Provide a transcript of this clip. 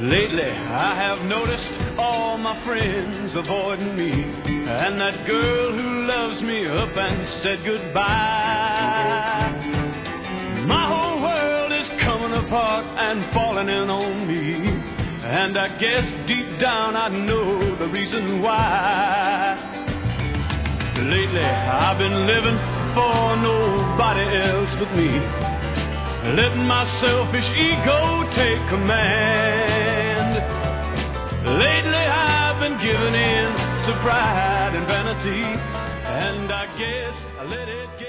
Lately I have noticed all my friends avoiding me, and that girl who loves me up and said goodbye. My whole world is coming apart and falling in on me, and I guess deep down I know the reason why. Lately I've been living for nobody else but me, letting my selfish ego take command. Lately I've been giving in to pride and vanity, and I guess I let it get